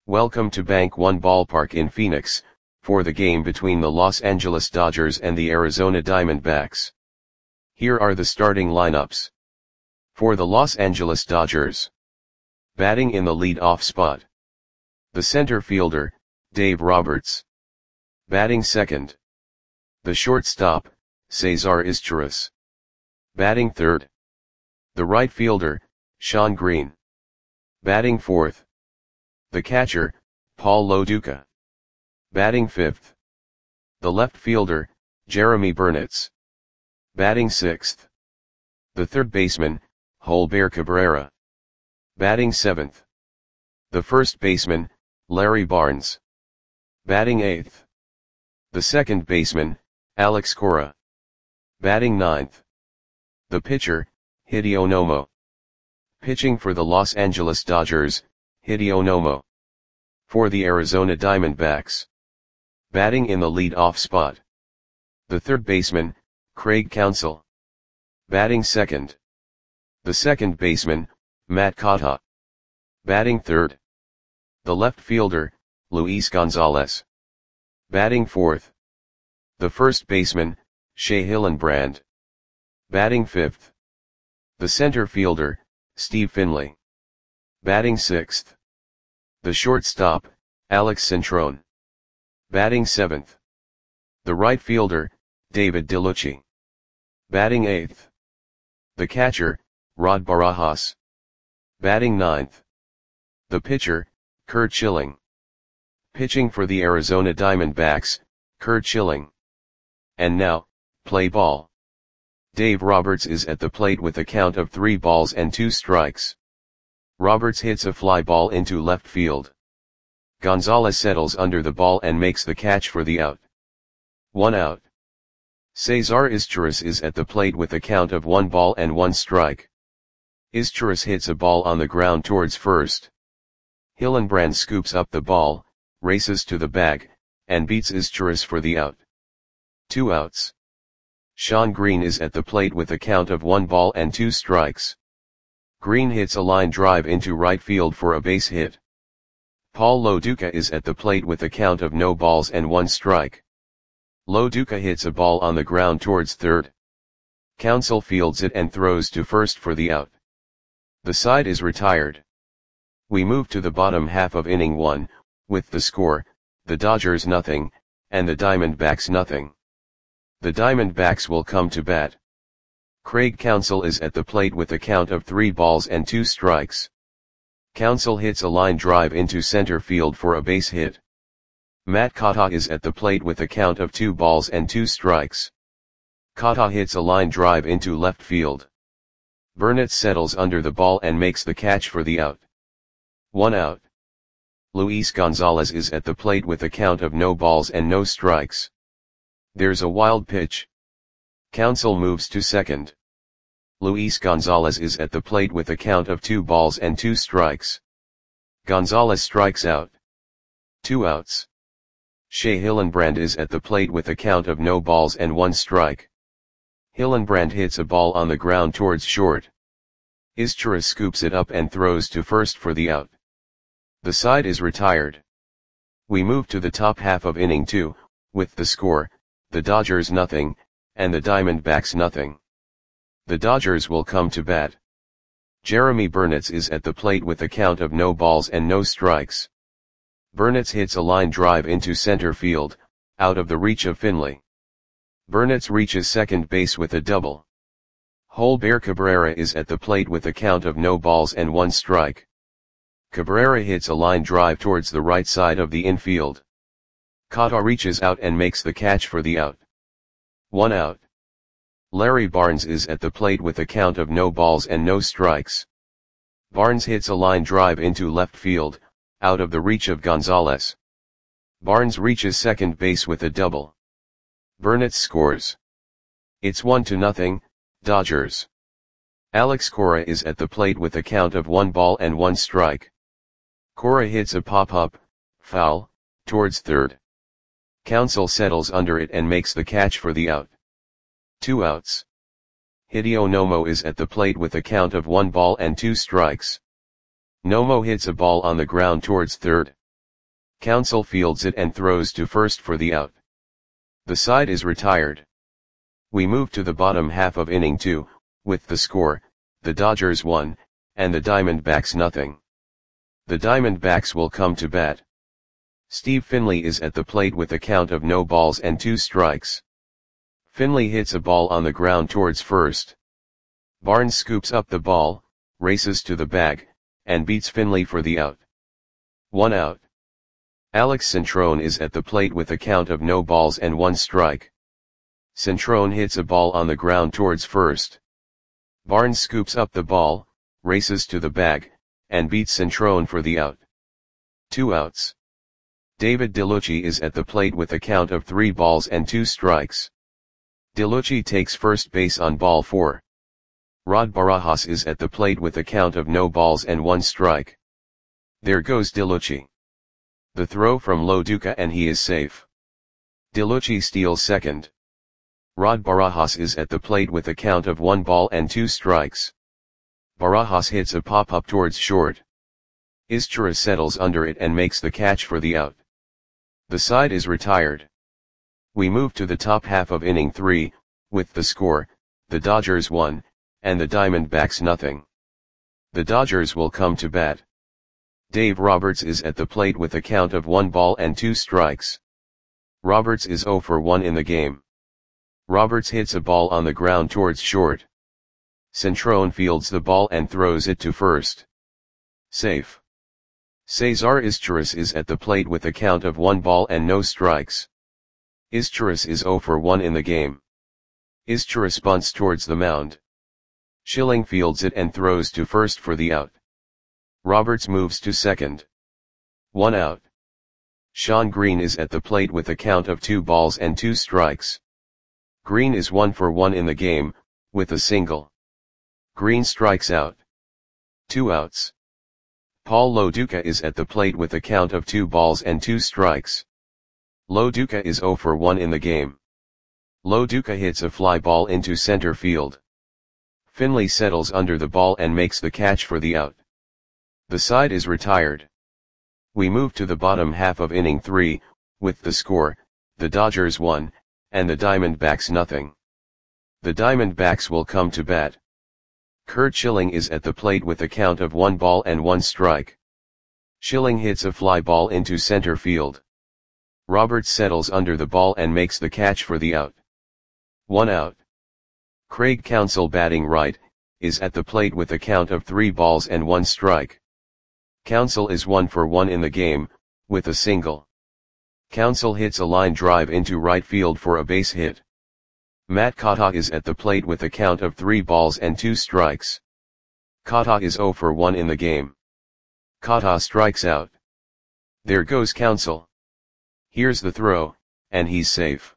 Welcome to Bank One Ballpark in Phoenix, for the game between the Los Angeles Dodgers and the Arizona Diamondbacks. Here are the starting lineups. For the Los Angeles Dodgers. Batting in the lead-off spot. The center fielder, Dave Roberts. Batting second. The shortstop, Cesar Izturis. Batting third. The right fielder, Shawn Green. Batting fourth. The catcher, Paul Lo Duca. Batting fifth. The left fielder, Jeromy Burnitz. Batting sixth. The third baseman, Jolber Cabrera. Batting seventh. The first baseman, Larry Barnes. Batting eighth. The second baseman, Alex Cora. Batting ninth. The pitcher, Hideo Nomo. Pitching for the Los Angeles Dodgers, Hideo Nomo. For the Arizona Diamondbacks. Batting in the lead-off spot. The third baseman, Craig Counsell. Batting second. The second baseman, Matt Kata. Batting third. The left fielder, Luis Gonzalez. Batting fourth. The first baseman, Shea Hillenbrand. Batting fifth. The center fielder, Steve Finley. Batting sixth. The shortstop, Alex Centrone. Batting seventh. The right fielder, David DeLucci. Batting eighth. The catcher, Rod Barajas. Batting ninth. The pitcher, Curt Schilling. Pitching for the Arizona Diamondbacks, Curt Schilling. And now, play ball. Dave Roberts is at the plate with a count of 3 balls and 2 strikes. Roberts hits a fly ball into left field. Gonzalez settles under the ball and makes the catch for the out. 1 out. Cesar Izturis is at the plate with a count of 1 ball and 1 strike. Izturis hits a ball on the ground towards first. Hillenbrand scoops up the ball, races to the bag, and beats Izturis for the out. 2 outs. Shawn Green is at the plate with a count of 1 ball and 2 strikes. Green hits a line drive into right field for a base hit. Paul Lo Duca is at the plate with a count of no balls and 1 strike. Lo Duca hits a ball on the ground towards third. Counsell fields it and throws to first for the out. The side is retired. We move to the bottom half of inning 1, with the score, the Dodgers nothing, and the Diamondbacks nothing. The Diamondbacks will come to bat. Craig Counsell is at the plate with a count of 3 balls and 2 strikes. Counsell hits a line drive into center field for a base hit. Matt Kata is at the plate with a count of 2 balls and 2 strikes. Kata hits a line drive into left field. Burnitz settles under the ball and makes the catch for the out. 1 out. Luis Gonzalez is at the plate with a count of no balls and no strikes. There's a wild pitch. Counsell moves to second. Luis Gonzalez is at the plate with a count of 2 balls and 2 strikes. Gonzalez strikes out. 2 outs. Shea Hillenbrand is at the plate with a count of no balls and 1 strike. Hillenbrand hits a ball on the ground towards short. Izturis scoops it up and throws to first for the out. The side is retired. We move to the top half of inning 2, with the score, the Dodgers nothing, and the Diamondbacks nothing. The Dodgers will come to bat. Jeromy Burnitz is at the plate with a count of no balls and no strikes. Burnitz hits a line drive into center field, out of the reach of Finley. Burnitz reaches second base with a double. Jolber Cabrera is at the plate with a count of no balls and 1 strike. Cabrera hits a line drive towards the right side of the infield. Kata reaches out and makes the catch for the out. 1 out. Larry Barnes is at the plate with a count of no balls and no strikes. Barnes hits a line drive into left field, out of the reach of Gonzalez. Barnes reaches second base with a double. Burnitz scores. It's 1-0, Dodgers. Alex Cora is at the plate with a count of 1 ball and 1 strike. Cora hits a pop-up, foul, towards third. Counsell settles under it and makes the catch for the out. 2 outs. Hideo Nomo is at the plate with a count of 1 ball and 2 strikes. Nomo hits a ball on the ground towards third. Counsell fields it and throws to first for the out. The side is retired. We move to the bottom half of inning 2, with the score, the Dodgers 1, and the Diamondbacks nothing. The Diamondbacks will come to bat. Steve Finley is at the plate with a count of no balls and 2 strikes. Finley hits a ball on the ground towards first. Barnes scoops up the ball, races to the bag, and beats Finley for the out. 1 out. Alex Centrone is at the plate with a count of no balls and 1 strike. Centrone hits a ball on the ground towards first. Barnes scoops up the ball, races to the bag, and beats Centrone for the out. 2 outs. David DeLucci is at the plate with a count of 3 balls and 2 strikes. DeLucci takes first base on ball 4. Rod Barajas is at the plate with a count of no balls and 1 strike. There goes DeLucci. The throw from Lo Duca and he is safe. DeLucci steals second. Rod Barajas is at the plate with a count of 1 ball and 2 strikes. Barajas hits a pop-up towards short. Izturis settles under it and makes the catch for the out. The side is retired. We move to the top half of inning 3, with the score, the Dodgers 1, and the Diamondbacks nothing. The Dodgers will come to bat. Dave Roberts is at the plate with a count of 1 ball and 2 strikes. Roberts is 0 for 1 in the game. Roberts hits a ball on the ground towards short. Centrone fields the ball and throws it to first. Safe. Cesar Izturis is at the plate with a count of 1 ball and no strikes. Izturis is 0 for 1 in the game. Izturis bunts towards the mound. Schilling fields it and throws to first for the out. Roberts moves to second. 1 out. Sean Green is at the plate with a count of 2 balls and 2 strikes. Green is 1 for 1 in the game, with a single. Green strikes out. 2 outs. Paul Lo Duca is at the plate with a count of 2 balls and 2 strikes. Lo Duca is 0 for 1 in the game. Lo Duca hits a fly ball into center field. Finley settles under the ball and makes the catch for the out. The side is retired. We move to the bottom half of inning 3, with the score, the Dodgers 1, and the Diamondbacks nothing. The Diamondbacks will come to bat. Curt Schilling is at the plate with a count of 1 ball and 1 strike. Schilling hits a fly ball into center field. Roberts settles under the ball and makes the catch for the out. 1 out. Craig Counsell, batting right, is at the plate with a count of 3 balls and 1 strike. Counsell is 1 for 1 in the game, with a single. Counsell hits a line drive into right field for a base hit. Matt Kata is at the plate with a count of 3 balls and 2 strikes. Kata is 0 for 1 in the game. Kata strikes out. There goes Counsell. Here's the throw, and he's safe.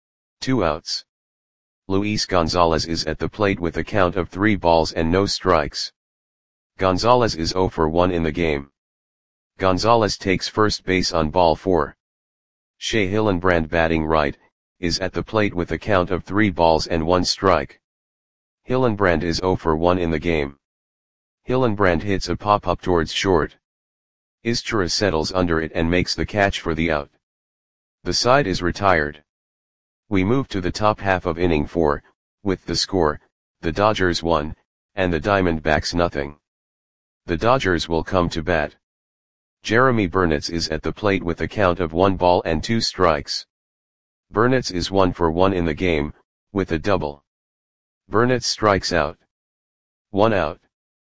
2 outs. Luis Gonzalez is at the plate with a count of 3 balls and no strikes. Gonzalez is 0 for 1 in the game. Gonzalez takes first base on ball 4. Shea Hillenbrand, batting right, is at the plate with a count of 3 balls and 1 strike. Hillenbrand is 0 for 1 in the game. Hillenbrand hits a pop-up towards short. Izturis settles under it and makes the catch for the out. The side is retired. We move to the top half of inning 4, with the score, the Dodgers 1, and the Diamondbacks nothing. The Dodgers will come to bat. Jeremy Burnitz is at the plate with a count of 1 ball and 2 strikes. Burnitz is 1 for 1 in the game, with a double. Burnitz strikes out. 1 out.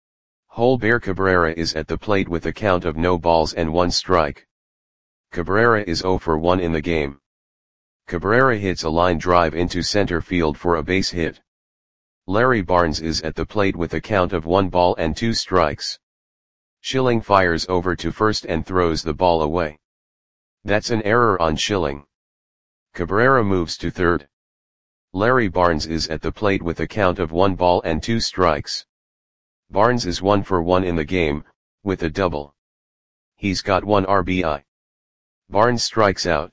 Holber Cabrera is at the plate with a count of no balls and 1 strike. Cabrera is 0 for 1 in the game. Cabrera hits a line drive into center field for a base hit. Larry Barnes is at the plate with a count of 1 ball and 2 strikes. Schilling fires over to first and throws the ball away. That's an error on Schilling. Cabrera moves to third. Larry Barnes is at the plate with a count of 1 ball and 2 strikes. Barnes is 1 for 1 in the game, with a double. He's got 1 RBI. Barnes strikes out.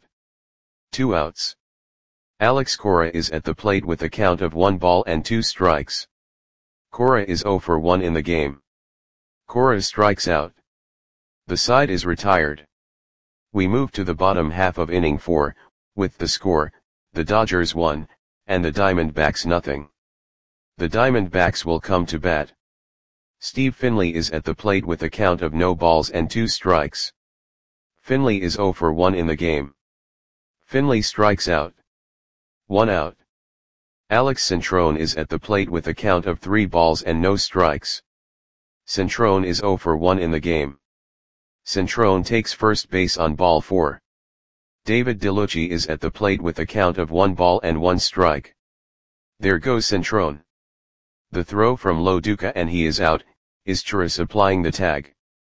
2 outs. Alex Cora is at the plate with a count of 1 ball and 2 strikes. Cora is 0 for 1 in the game. Cora strikes out. The side is retired. We move to the bottom half of inning 4, with the score, the Dodgers 1, and the Diamondbacks nothing. The Diamondbacks will come to bat. Steve Finley is at the plate with a count of no balls and 2 strikes. Finley is 0 for 1 in the game. Finley strikes out. 1 out. Alex Centrone is at the plate with a count of 3 balls and no strikes. Centrone is 0 for 1 in the game. Centrone takes first base on ball 4. David DeLucci is at the plate with a count of 1 ball and 1 strike. There goes Centrone. The throw from Lo Duca and he is out, Izturis applying the tag.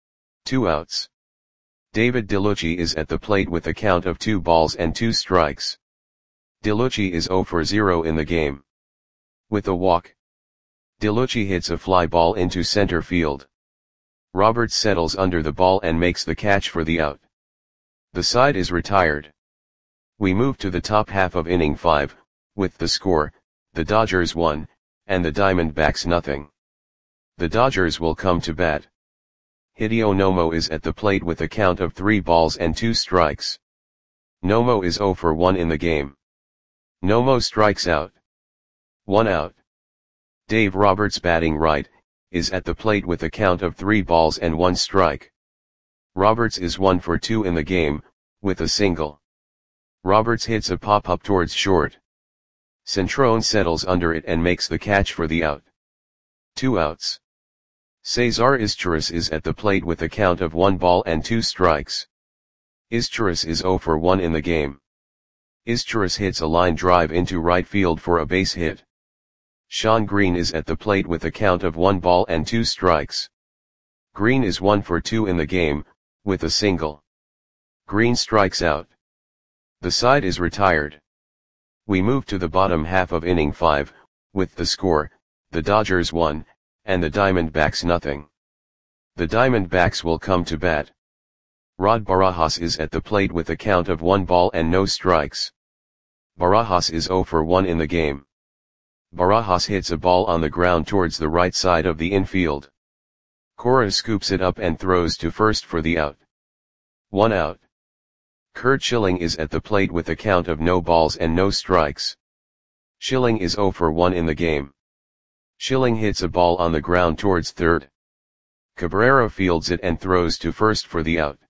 2 outs. David DeLucci is at the plate with a count of 2 balls and 2 strikes. DeLucci is 0 for 0 in the game. With a walk, DeLucci hits a fly ball into center field. Roberts settles under the ball and makes the catch for the out. The side is retired. We move to the top half of inning 5, with the score, the Dodgers 1, and the Diamondbacks nothing. The Dodgers will come to bat. Hideo Nomo is at the plate with a count of 3 balls and 2 strikes. Nomo is 0 for 1 in the game. Nomo strikes out. 1 out. Dave Roberts batting right, is at the plate with a count of 3 balls and 1 strike. Roberts is 1 for 2 in the game, with a single. Roberts hits a pop-up towards short. Centrone settles under it and makes the catch for the out. 2 outs. Cesar Izturis is at the plate with a count of 1 ball and 2 strikes. Izturis is 0 for 1 in the game. Izturis hits a line drive into right field for a base hit. Sean Green is at the plate with a count of 1 ball and 2 strikes. Green is 1 for 2 in the game, with a single. Green strikes out. The side is retired. We move to the bottom half of inning 5, with the score, the Dodgers 1, and the Diamondbacks nothing. The Diamondbacks will come to bat. Rod Barajas is at the plate with a count of 1 ball and no strikes. Barajas is 0 for 1 in the game. Barajas hits a ball on the ground towards the right side of the infield. Cora scoops it up and throws to first for the out. 1 out. Curt Schilling is at the plate with a count of no balls and no strikes. Schilling is 0 for 1 in the game. Schilling hits a ball on the ground towards third. Cabrera fields it and throws to first for the out.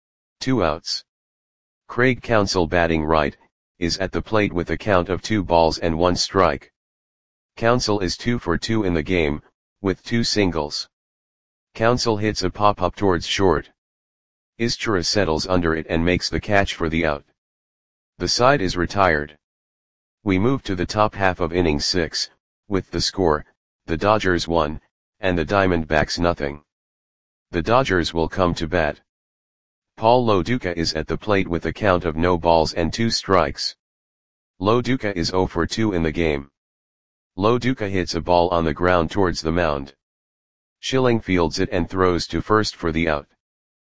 2 outs. Craig Counsell batting right, is at the plate with a count of 2 balls and 1 strike. Counsell is 2 for 2 in the game, with 2 singles. Counsell hits a pop-up towards short. Izturis settles under it and makes the catch for the out. The side is retired. We move to the top half of inning 6, with the score, the Dodgers 1, and the Diamondbacks nothing. The Dodgers will come to bat. Paul Lo Duca is at the plate with a count of no balls and 2 strikes. Lo Duca is 0 for 2 in the game. Lo Duca hits a ball on the ground towards the mound. Schilling fields it and throws to first for the out.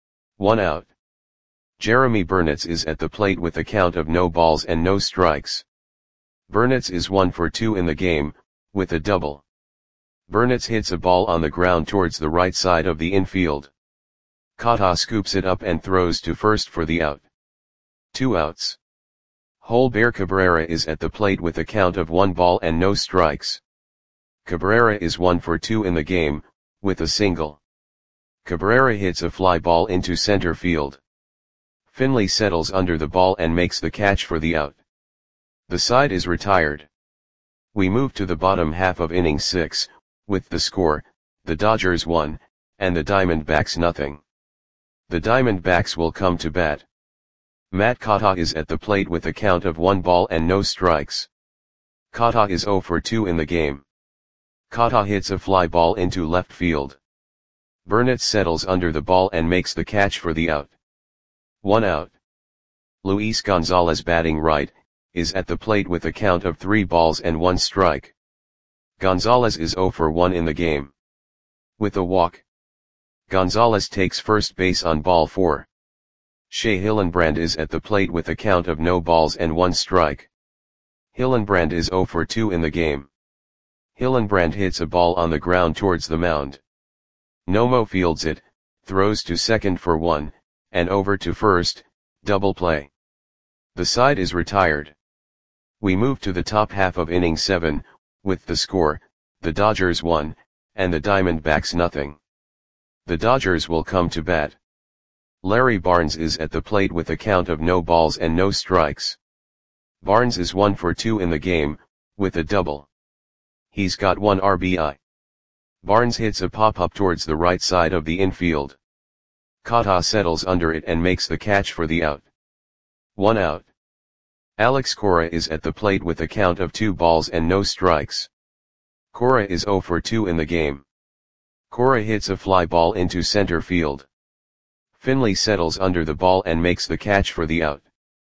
1 out. Jeremy Burnitz is at the plate with a count of no balls and no strikes. Burnitz is 1 for 2 in the game, with a double. Burnitz hits a ball on the ground towards the right side of the infield. Kata scoops it up and throws to first for the out. 2 outs. Holber Cabrera is at the plate with a count of 1 ball and no strikes. Cabrera is 1 for 2 in the game, with a single. Cabrera hits a fly ball into center field. Finley settles under the ball and makes the catch for the out. The side is retired. We move to the bottom half of inning 6, with the score, the Dodgers 1, and the Diamondbacks nothing. The Diamondbacks will come to bat. Matt Kata is at the plate with a count of 1 ball and no strikes. Kata is 0 for 2 in the game. Kata hits a fly ball into left field. Burnitz settles under the ball and makes the catch for the out. 1 out. Luis Gonzalez batting right, is at the plate with a count of 3 balls and 1 strike. Gonzalez is 0 for 1 in the game. With a walk, Gonzalez takes first base on ball 4. Shea Hillenbrand is at the plate with a count of no balls and 1 strike. Hillenbrand is 0 for 2 in the game. Hillenbrand hits a ball on the ground towards the mound. Nomo fields it, throws to second for 1, and over to first. double play. The side is retired. We move to the top half of inning 7, with the score, the Dodgers 1, and the Diamondbacks nothing. The Dodgers will come to bat. Larry Barnes is at the plate with a count of no balls and no strikes. Barnes is 1 for 2 in the game, with a double. He's got 1 RBI. Barnes hits a pop-up towards the right side of the infield. Kata settles under it and makes the catch for the out. 1 out. Alex Cora is at the plate with a count of 2 balls and no strikes. Cora is 0 for 2 in the game. Cora hits a fly ball into center field. Finley settles under the ball and makes the catch for the out.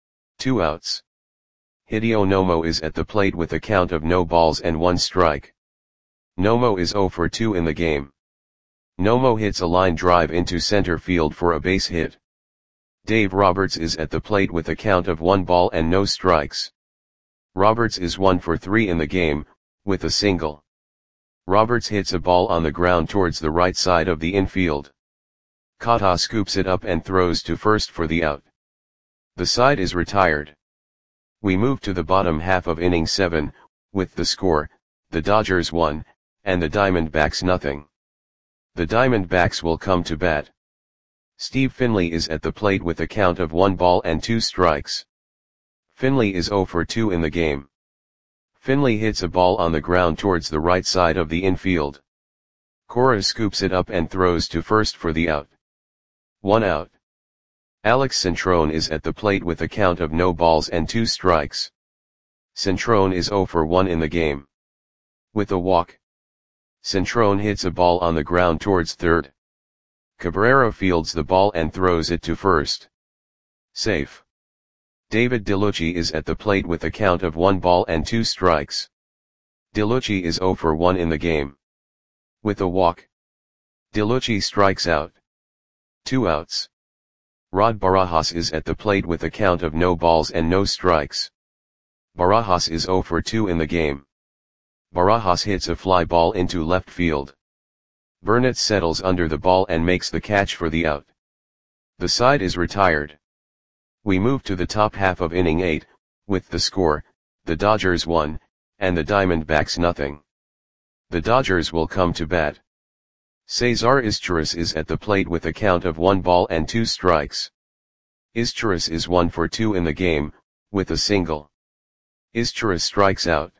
2 outs. Hideo Nomo is at the plate with a count of no balls and 1 strike. Nomo is 0 for 2 in the game. Nomo hits a line drive into center field for a base hit. Dave Roberts is at the plate with a count of 1 ball and no strikes. Roberts is 1 for 3 in the game, with a single. Roberts hits a ball on the ground towards the right side of the infield. Kata scoops it up and throws to first for the out. The side is retired. We move to the bottom half of inning 7, with the score, the Dodgers 1, and the Diamondbacks nothing. The Diamondbacks will come to bat. Steve Finley is at the plate with a count of 1 ball and 2 strikes. Finley is 0 for 2 in the game. Finley hits a ball on the ground towards the right side of the infield. Cora scoops it up and throws to first for the out. 1 out. Alex Centrone is at the plate with a count of no balls and 2 strikes. Centrone is 0 for 1 in the game. With a walk. Centrone hits a ball on the ground towards third. Cabrera fields the ball and throws it to first. Safe. David DeLucci is at the plate with a count of 1 ball and 2 strikes. DeLucci is 0 for 1 in the game. With a walk. DeLucci strikes out. 2 outs. Rod Barajas is at the plate with a count of no balls and no strikes. Barajas is 0 for 2 in the game. Barajas hits a fly ball into left field. Burnett settles under the ball and makes the catch for the out. The side is retired. We move to the top half of inning 8, with the score, the Dodgers 1, and the Diamondbacks nothing. The Dodgers will come to bat. Cesar Izturis is at the plate with a count of 1 ball and 2 strikes. Izturis is 1 for 2 in the game, with a single. Izturis strikes out.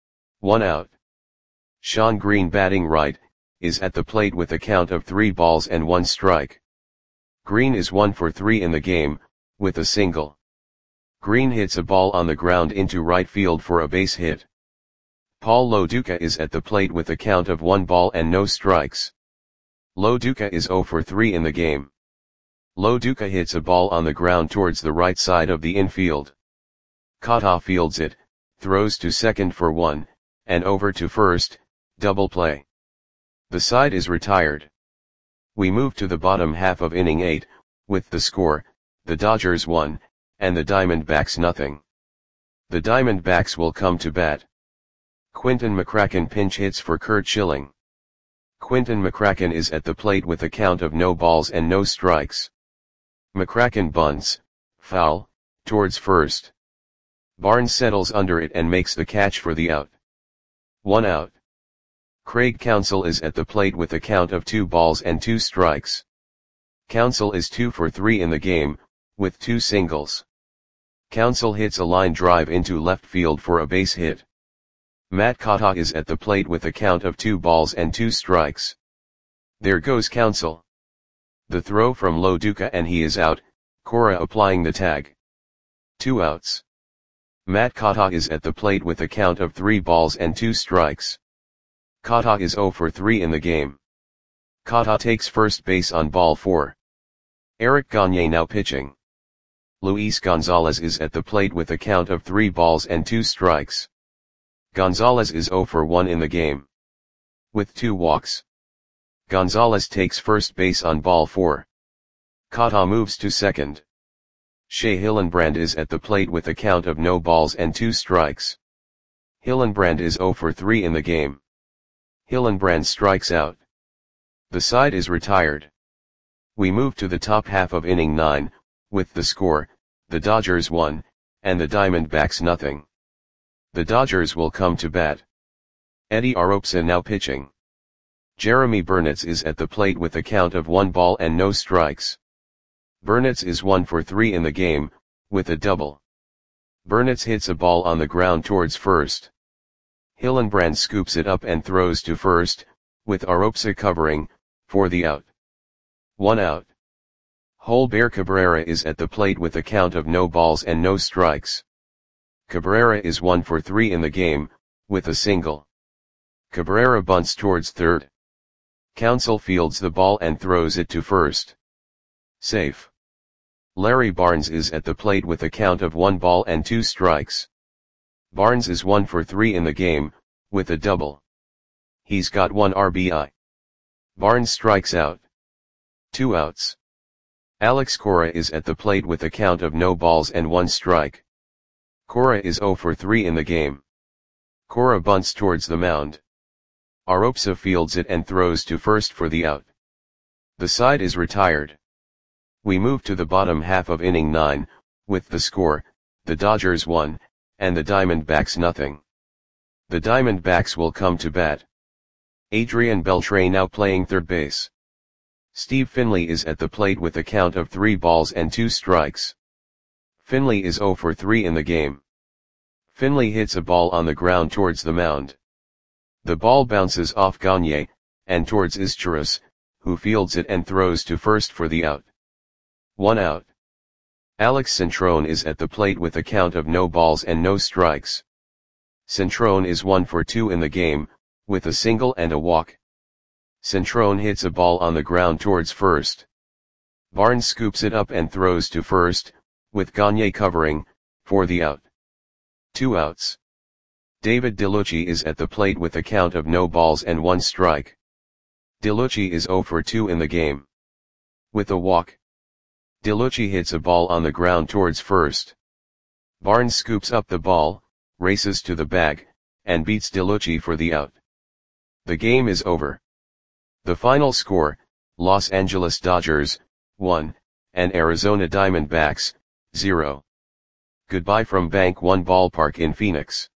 1 out. Sean Green, batting right, is at the plate with a count of 3 balls and 1 strike. Green is 1 for 3 in the game, with a single. Green hits a ball on the ground into right field for a base hit. Paul Loduca is at the plate with a count of 1 ball and no strikes. Loduca is 0 for 3 in the game. Loduca hits a ball on the ground towards the right side of the infield. Kata fields it, throws to second for 1, and over to first, double play. The side is retired. We move to the bottom half of inning 8, with the score, the Dodgers 1, and the Diamondbacks nothing. The Diamondbacks will come to bat. Quinton McCracken pinch hits for Curt Schilling. Quinton McCracken is at the plate with a count of no balls and no strikes. McCracken bunts, foul, towards first. Barnes settles under it and makes the catch for the out. 1 out. Craig Counsell is at the plate with a count of 2 balls and 2 strikes. Counsell is 2 for 3 in the game, with 2 singles. Counsell hits a line drive into left field for a base hit. Matt Kata is at the plate with a count of 2 balls and 2 strikes. There goes Counsell. The throw from Loduca and he is out, Cora applying the tag. 2 outs. Matt Kata is at the plate with a count of 3 balls and 2 strikes. Kata is 0 for 3 in the game. Kata takes first base on ball 4. Eric Gagne now pitching. Luis Gonzalez is at the plate with a count of 3 balls and 2 strikes. Gonzalez is 0 for 1 in the game. With 2 walks. Gonzalez takes first base on ball 4. Kata moves to second. Shea Hillenbrand is at the plate with a count of no balls and 2 strikes. Hillenbrand is 0 for 3 in the game. Hillenbrand strikes out. The side is retired. We move to the top half of inning 9, with the score, the Dodgers 1, and the Diamondbacks nothing. The Dodgers will come to bat. Eddie Aropsa now pitching. Jeremy Burnitz is at the plate with a count of 1 ball and no strikes. Burnitz is 1 for 3 in the game, with a double. Burnitz hits a ball on the ground towards first. Hillenbrand scoops it up and throws to first, with Aropsa covering, for the out. 1 out. Holber Cabrera is at the plate with a count of no balls and no strikes. Cabrera is 1 for 3 in the game, with a single. Cabrera bunts towards third. Counsell fields the ball and throws it to first. Safe. Larry Barnes is at the plate with a count of 1 ball and 2 strikes. Barnes is 1 for 3 in the game, with a double. He's got 1 RBI. Barnes strikes out. 2 outs. Alex Cora is at the plate with a count of no balls and 1 strike. Cora is 0 for 3 in the game. Cora bunts towards the mound. Aropsa fields it and throws to first for the out. The side is retired. We move to the bottom half of inning 9, with the score, the Dodgers 1, and the Diamondbacks nothing. The Diamondbacks will come to bat. Adrian Beltre now playing third base. Steve Finley is at the plate with a count of 3 balls and 2 strikes. Finley is 0 for 3 in the game. Finley hits a ball on the ground towards the mound. The ball bounces off Gagne, and towards Izturis, who fields it and throws to first for the out. 1 out. Alex Centrone is at the plate with a count of no balls and no strikes. Centrone is 1 for 2 in the game, with a single and a walk. Centrone hits a ball on the ground towards first. Barnes scoops it up and throws to first, with Gagne covering, for the out. 2 outs. David DeLucci is at the plate with a count of no balls and 1 strike. DeLucci is 0 for 2 in the game. With a walk. DeLucci hits a ball on the ground towards first. Barnes scoops up the ball, races to the bag, and beats DeLucci for the out. The game is over. The final score, Los Angeles Dodgers, 1, and Arizona Diamondbacks, 0. Goodbye from Bank One Ballpark in Phoenix.